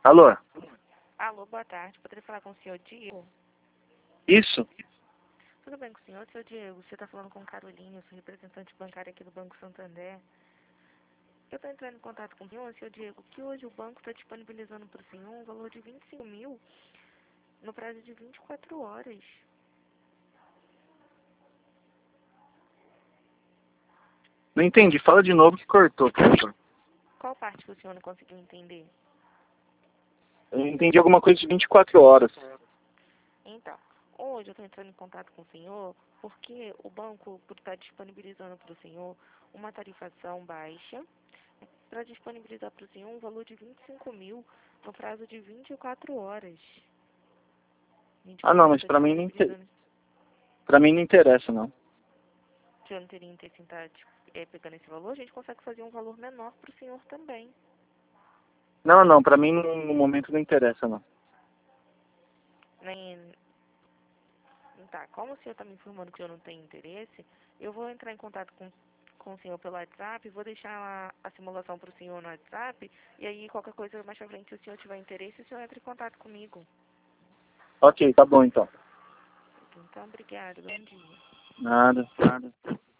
Alô? Alô, boa tarde. Poderia falar com o senhor Diego? Isso? Tudo bem com o senhor Diego? Você está falando com Carolina, eu sou representante bancária aqui do Banco Santander. Eu estou entrando em contato com o senhor Diego, que hoje o banco está disponibilizando para o senhor um valor de 25 mil no prazo de 24 horas. Não entendi. Fala de novo que cortou, por favor. Qual parte que o senhor não conseguiu entender? Eu entendi alguma coisa de 24 horas. Então, hoje eu estou entrando em contato com o senhor porque o banco está disponibilizando para o senhor uma tarifação baixa para disponibilizar para o senhor um valor de 25 mil no prazo de 24 horas. A gente Ah, não, consegue mas estar pra mim disponibilizando. pra mim não interessa, não. Se o senhor não teria interesse em estar pegando esse valor, a gente consegue fazer um valor menor para o senhor também. Não, não, pra mim no momento não interessa, não. Nem... Tá, como o senhor está me informando que o senhor não tem interesse, eu vou entrar em contato com o senhor pelo WhatsApp, vou deixar a simulação para o senhor no WhatsApp, e aí qualquer coisa mais pra frente, se o senhor tiver interesse, o senhor entra em contato comigo. Ok, tá bom então. Então, obrigado, bom dia. Nada, nada.